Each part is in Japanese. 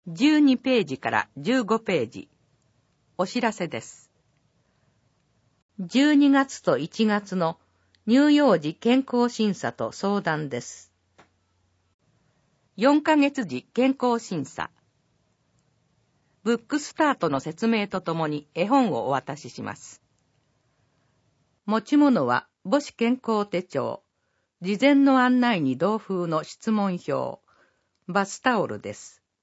12ページから15ページ。お知らせです。12月と1月の乳幼児健康審査と相談です。4ヶ月時健康審査。ブックスタートの説明とともに絵本をお渡しします。持ち物は母子健康手帳、事前の案内に同封の質問票、バスタオルです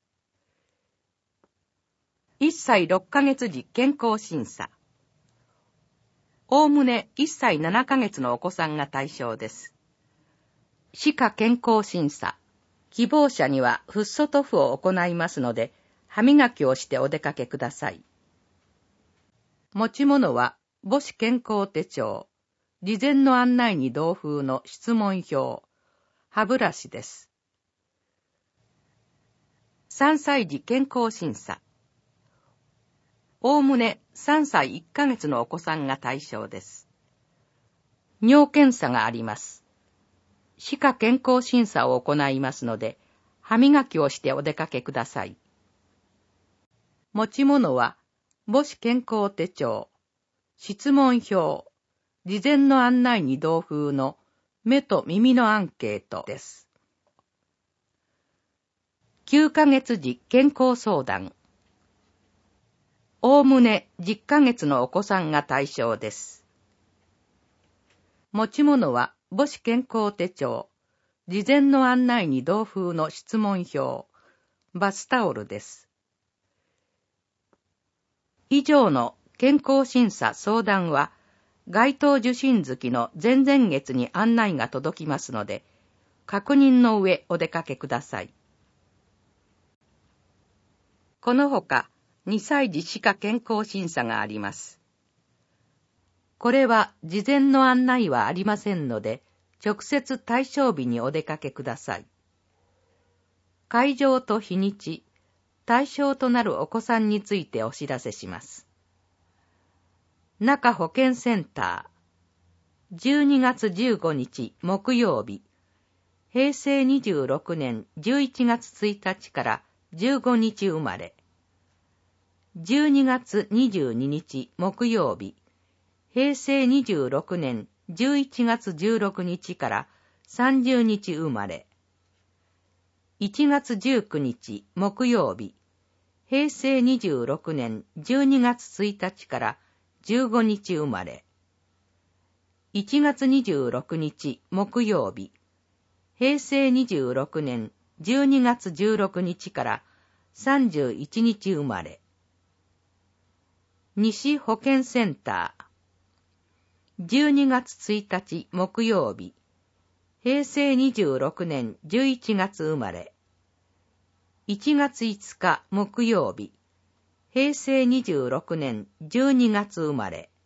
。1歳6ヶ月時健康審査。おおむね1歳7ヶ月のお子さんが対象です。歯科健康審査。希望者にはフッ素塗布を行いますので、歯磨きをしてお出かけください。持ち物は母子健康手帳、事前の案内に同封の質問票、歯ブラシです。3歳児健康審査。おおむね3歳1ヶ月のお子さんが対象です。尿検査があります。歯科健康審査を行いますので、歯磨きをしてお出かけください。持ち物は母子健康手帳、質問票、事前の案内に同封の目と耳のアンケートです。9ヶ月時健康相談。おおむね10ヶ月のお子さんが対象です。持ち物は母子健康手帳、事前の案内に同封の質問票、バスタオルです。以上の健康審査相談は、該当受診月の前々月に案内が届きますので、確認の上お出かけください。このほか、2歳児歯科健康審査があります。これは事前の案内はありませんので、直接対象日にお出かけください。会場と日にち、対象となるお子さんについてお知らせします。中保健センター、12月15日木曜日、平成26年11月1日から15日生まれ。12月22日木曜日、平成26年11月16日から30日生まれ。1月19日木曜日、平成26年12月1日から15日生まれ。1月26日木曜日、平成26年12月16日から31日生まれ。西保健センター、12月1日木曜日、平成26年11月生まれ。1月5日木曜日、平成26年12月生まれ。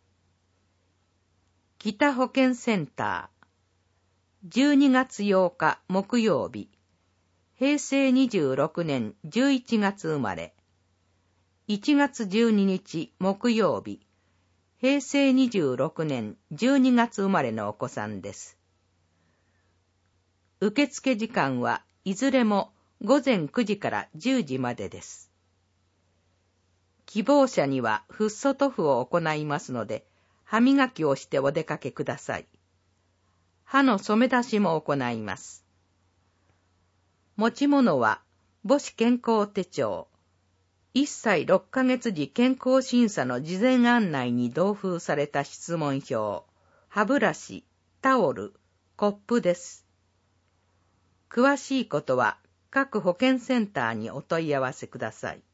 北保健センター、12月8日木曜日、平成26年11月生まれ。1月12日木曜日、平成26年12月生まれのお子さんです。受付時間はいずれも午前9時から10時までです。希望者にはフッ素塗布を行いますので、歯磨きをしてお出かけください。歯の染め出しも行います。持ち物は母子健康手帳、1歳6ヶ月時健康審査の事前案内に同封された質問票、歯ブラシ、タオル、コップです。詳しいことは各保健センターにお問い合わせください。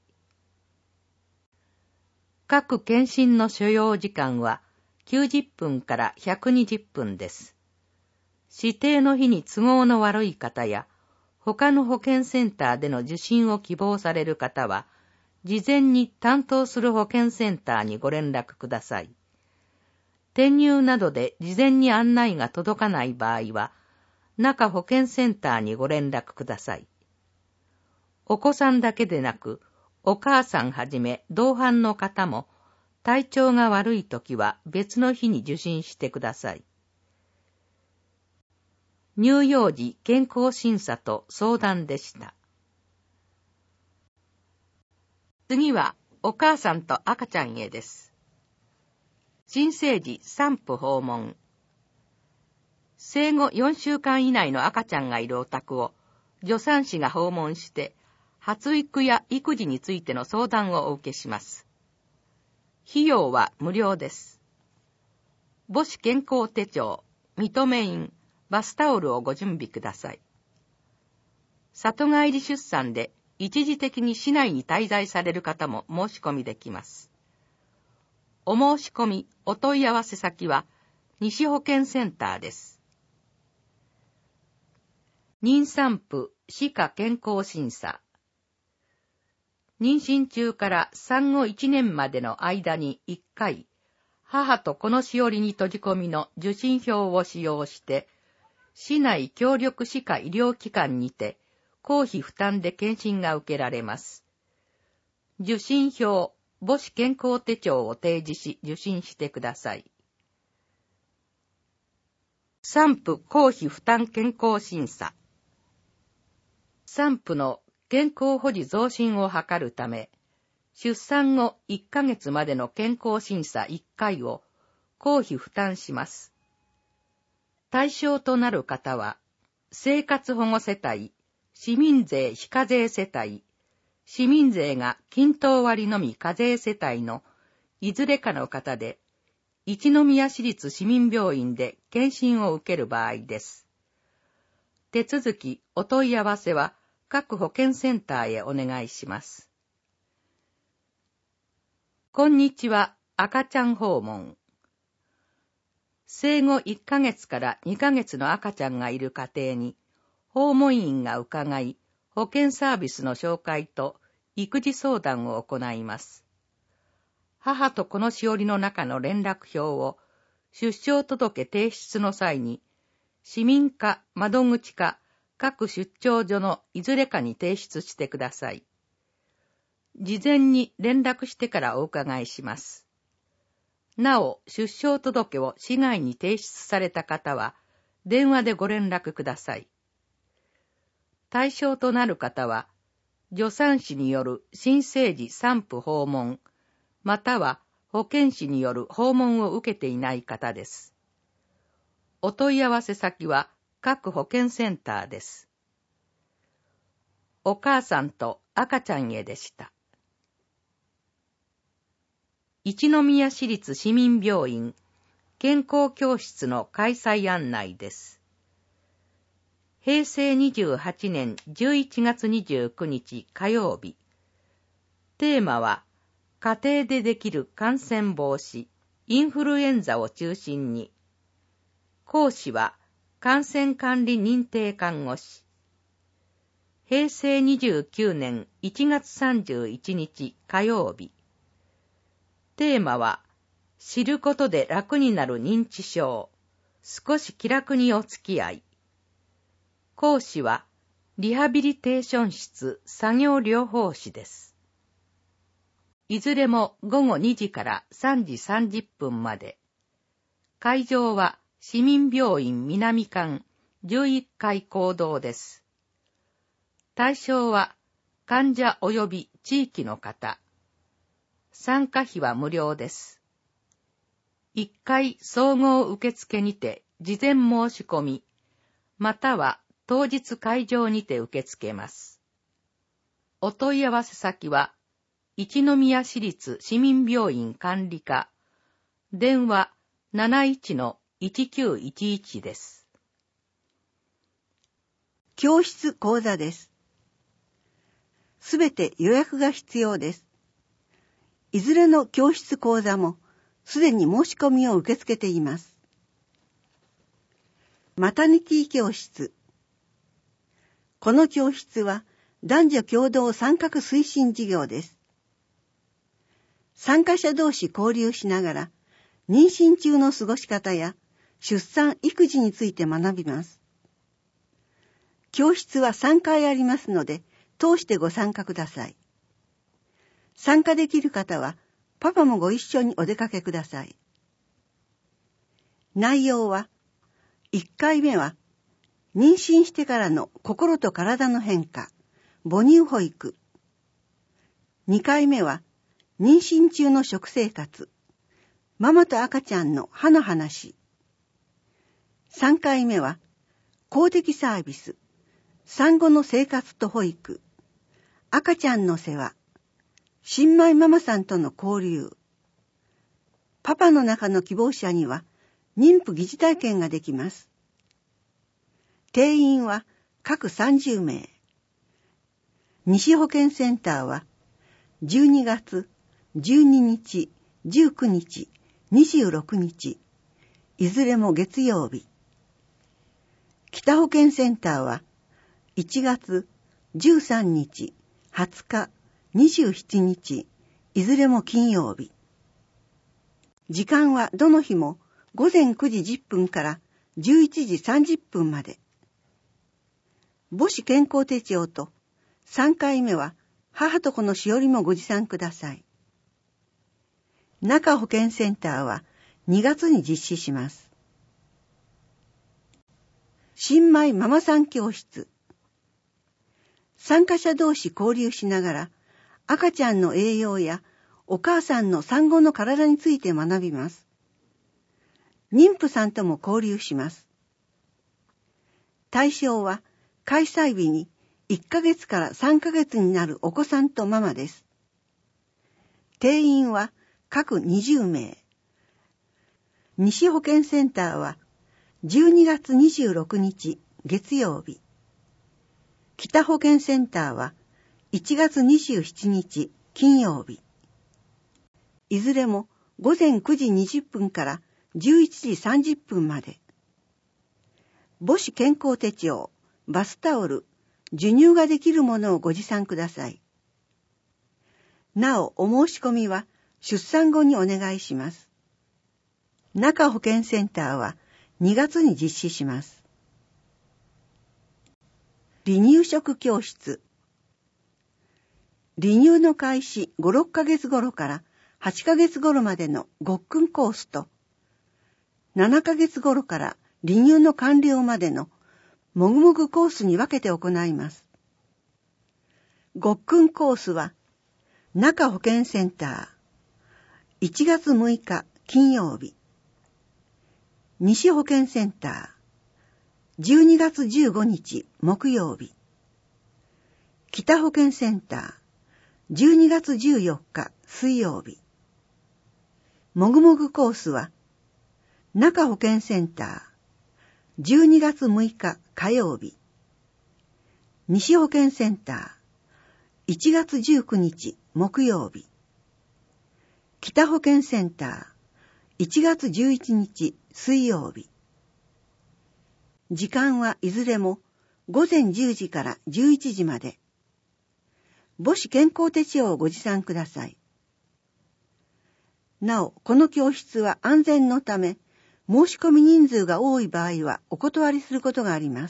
各検診の所要時間は90分から120分です。指定の日に都合の悪い方や、他の保健センターでの受診を希望される方は、事前に担当する保健センターにご連絡ください。転入などで事前に案内が届かない場合は、中保健センターにご連絡ください。お子さんだけでなく、お母さんはじめ同伴の方も、体調が悪いときは別の日に受診してください。乳幼児健康審査と相談でした。 次はお母さんと赤ちゃんへです。新生児産婦訪問。生後4週間以内の赤ちゃんがいるお宅を助産師が訪問して発育や育児についての相談をお受けします。費用は無料です。母子健康手帳、認め印、バスタオルをご準備ください。里帰り出産で一時的に市内に滞在される方も申し込みできます。お申し込み、お問い合わせ先は西保健センターです。妊産婦歯科健康審査。妊娠中から産後1年までの間に1回、母と子のしおりに閉じ込みの受診票を使用して、市内協力歯科医療機関にて、公費負担で検診が受けられます。受診票、母子健康手帳を提示し受診してください。産婦公費負担健康審査。産婦の健康保持増進を図るため、出産後1ヶ月までの健康審査1回を公費負担します。対象となる方は、生活保護世帯、市民税非課税世帯、市民税が均等割のみ課税世帯のいずれかの方で、一宮市立市民病院で検診を受ける場合です。手続き、お問い合わせは各保健センターへお願いします。こんにちは、赤ちゃん訪問。生後1ヶ月から2ヶ月の赤ちゃんがいる家庭に、訪問員が伺い、保健サービスの紹介と育児相談を行います。母と子のしおりの中の連絡票を出生届提出の際に、市民課、窓口課、各出張所のいずれかに提出してください。事前に連絡してからお伺いします。なお、出生届を市外に提出された方は、電話でご連絡ください。対象となる方は、助産師による新生児産婦訪問、または保健師による訪問を受けていない方です。お問い合わせ先は各保健センターです。お母さんと赤ちゃんへでした。一宮市立市民病院健康教室の開催案内です。平成28年11月29日火曜日。テーマは、家庭でできる感染防止、インフルエンザを中心に。講師は、感染管理認定看護師。平成29年1月31日火曜日。テーマは、知ることで楽になる認知症、少し気楽にお付き合い。講師は、リハビリテーション室作業療法士です。いずれも午後2時から3時30分まで。会場は市民病院南館11階講堂です。対象は患者及び地域の方。参加費は無料です。1回総合受付にて事前申し込み、または当日会場にて受け付けます。お問い合わせ先は、一宮市立市民病院管理課、電話 71-1911 です。 教室講座です。すべて予約が必要です。いずれの教室講座も、すでに申し込みを受け付けています。マタニティ教室。この教室は男女共同参画推進事業です。参加者同士交流しながら、妊娠中の過ごし方や出産・育児について学びます。教室は3回ありますので、通してご参加ください。参加できる方は、パパもご一緒にお出かけください。内容は、1回目は、妊娠してからの心と体の変化、母乳保育。 2回目は、妊娠中の食生活、ママと赤ちゃんの歯の話。3回目は、公的サービス、産後の生活と保育、赤ちゃんの世話、新米ママさんとの交流。パパの中の希望者には、妊婦疑似体験ができます。定員は各30名。西保健センターは、12月12日、19日、26日、いずれも月曜日。北保健センターは、1月13日、20日、27日、いずれも金曜日。時間はどの日も午前9時10分から11時30分まで。母子健康手帳と3回目は母と子のしおりもご持参ください。中保健センターは2月に実施します。新米ママさん教室。参加者同士交流しながら赤ちゃんの栄養やお母さんの産後の体について学びます。妊婦さんとも交流します。対象は開催日に1ヶ月から3ヶ月になるお子さんとママです。定員は各20名。西保健センターは12月26日月曜日。北保健センターは1月27日金曜日。いずれも午前9時20分から11時30分まで。母子健康手帳、バスタオル、授乳ができるものをご持参ください。なお、お申し込みは出産後にお願いします。中保健センターは2月に実施します。離乳食教室。離乳の開始5、6ヶ月頃から8ヶ月頃までのごっくんコースと、7ヶ月頃から離乳の完了までのもぐもぐコースに分けて行います。ごっくんコースは、中保健センター、1月6日金曜日。西保健センター、12月15日木曜日。北保健センター、12月14日水曜日。もぐもぐコースは、中保健センター、12月6日火曜日。西保健センター、1月19日木曜日。北保健センター、1月11日水曜日。時間はいずれも午前10時から11時まで。母子健康手帳をご持参ください。なお、この教室は安全のため、申し込み人数が多い場合はお断りすることがあります。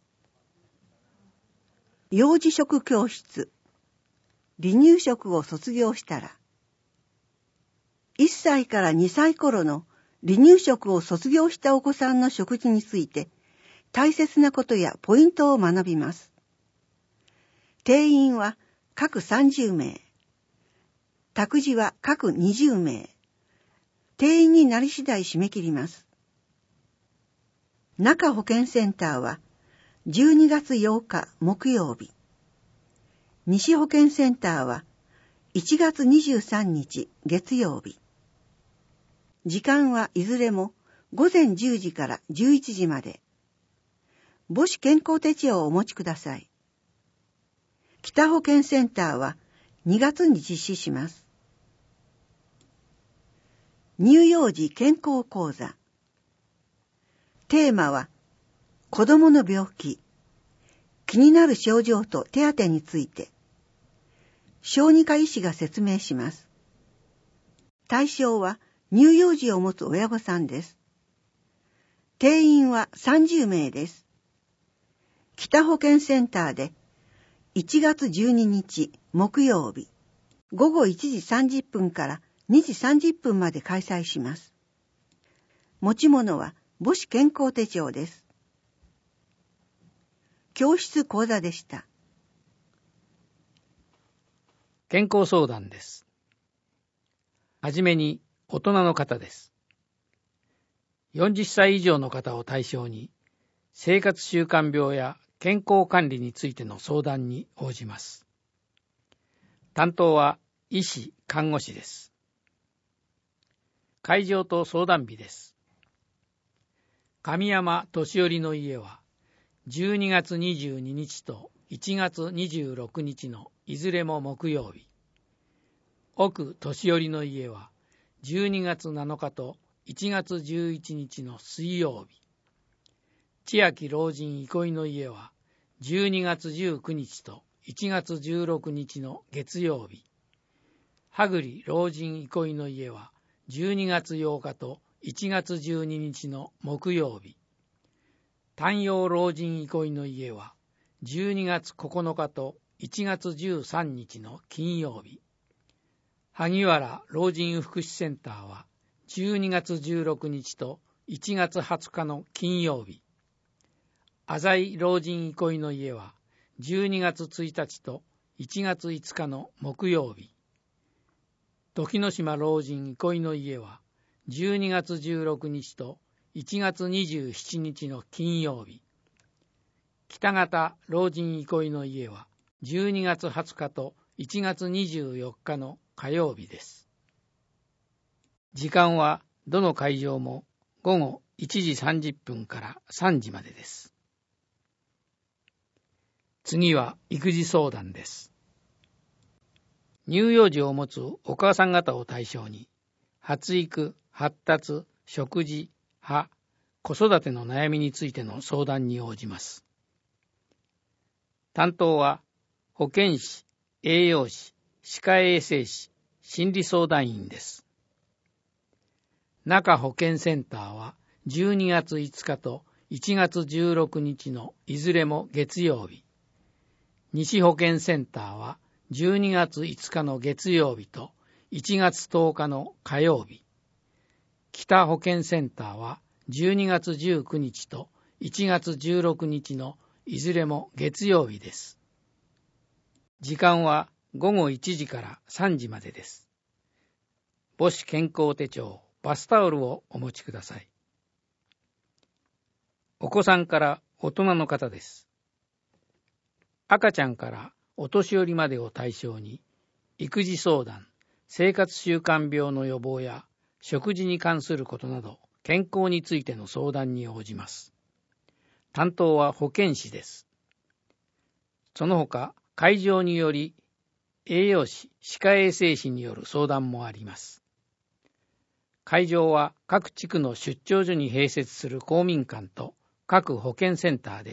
幼児食教室。離乳食を卒業したら。1歳から2歳頃の離乳食を卒業したお子さんの食事について、大切なことやポイントを学びます。定員は各30名。託児は各20名。定員になり次第締め切ります。中保健センターは12月8日木曜日。西保健センターは1月23日月曜日。時間はいずれも午前10時から11時まで。母子健康手帳をお持ちください。北保健センターは2月に実施します。乳幼児健康講座。テーマは、子供の病気、気になる症状と手当について、小児科医師が説明します。対象は乳幼児を持つ親御さんです。定員は30名です。北保健センターで1月12日木曜日、午後1時30分から2時30分まで開催します。持ち物は母子健康手帳です。教室講座でした。 健康相談です。はじめに大人の方です。40歳以上の方を対象に生活習慣病や健康管理についての相談に応じます。担当は医師・看護師です。会場と相談日です。神山年寄の家は12月22日と1月26日のいずれも木曜日。奥年寄の家は12月7日と1月11日の水曜日。千秋老人憩いの家は12月19日と1月16日の月曜日。羽栗老人憩いの家は12月8日と1月12日の木曜日。丹陽老人憩いの家は12月9日と1月13日の金曜日。萩原老人福祉センターは12月16日と1月20日の金曜日。浅井老人憩いの家は12月1日と1月5日の木曜日。時之島老人憩いの家は12月16日と1月27日の金曜日。北方老人憩いの家は12月20日と1月24日の火曜日です。時間はどの会場も午後1時30分から3時までです。次は育児相談です。乳幼児を持つお母さん方を対象に発育、発達、食事、歯、子育ての悩みについての相談に応じます。担当は保健師、栄養士、歯科衛生士、心理相談員です。中保健センターは12月5日と1月16日のいずれも月曜日。西保健センターは12月5日の月曜日と1月10日の火曜日。北保健センターは12月19日と1月16日のいずれも月曜日です。時間は午後1時から3時までです。母子健康手帳、バスタオルをお持ちください。お子さんから大人の方です。赤ちゃんからお年寄りまでを対象に育児相談、生活習慣病の予防や食事に関することなど健康についての相談に応じます。担当は保健師です。その他会場により栄養士、歯科衛生士による相談もあります。会場は各地区の出張所に併設する公民館と各保健センターです。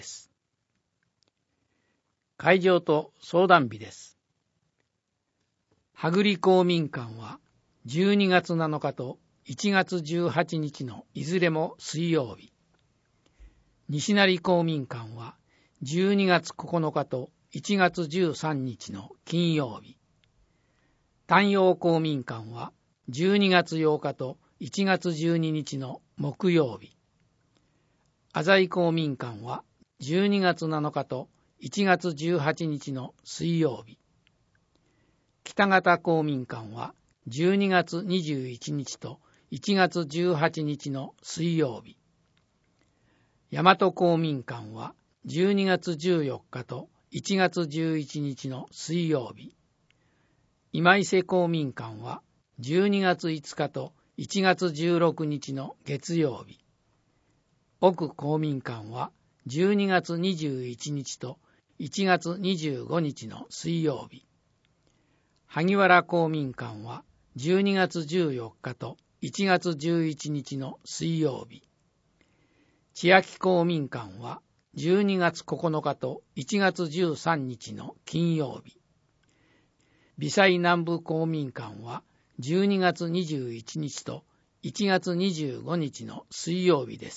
会場と相談日です。羽栗公民館は12月7日と1月18日のいずれも水曜日。西成公民館は12月9日と1月13日の金曜日。丹陽公民館は12月8日と1月12日の木曜日。浅井公民館は12月7日と1月18日の水曜日。北方公民館は12月21日と1月18日の水曜日。大和公民館は12月14日と1月11日の水曜日。今伊勢公民館は12月5日と1月16日の月曜日。奥公民館は12月21日と1月25日の水曜日。萩原公民館は12月14日と1月11日の水曜日。千秋公民館は12月9日と1月13日の金曜日。美西南部公民館は12月21日と1月25日の水曜日です。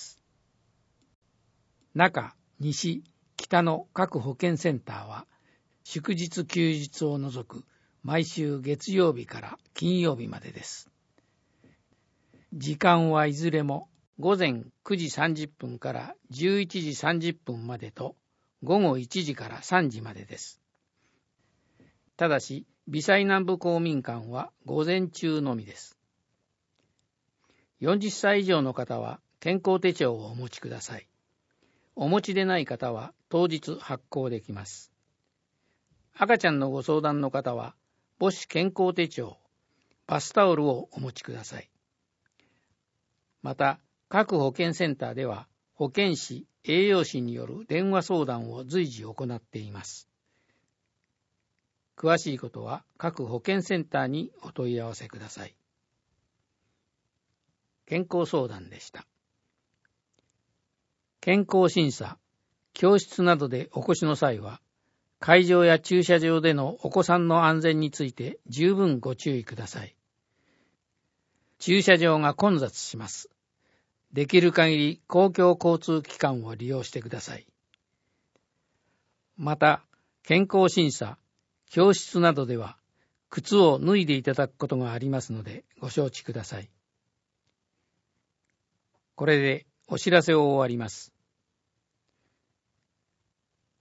中、西、北の各保健センターは祝日休日を除く毎週月曜日から金曜日までです。時間はいずれも午前9時30分から11時30分までと午後1時から3時までです。ただし微細南部公民館は午前中のみです。40歳以上の方は健康手帳をお持ちください。お持ちでない方は当日発行できます。赤ちゃんのご相談の方は母子健康手帳、バスタオルをお持ちください。また、各保健センターでは保健師、栄養士による電話相談を随時行っています。詳しいことは各保健センターにお問い合わせください。健康相談でした。健康審査、教室などでお越しの際は、会場や駐車場でのお子さんの安全について十分ご注意ください。駐車場が混雑します。できる限り公共交通機関を利用してください。また、健康審査、教室などでは、靴を脱いでいただくことがありますので、ご承知ください。これでお知らせを終わります。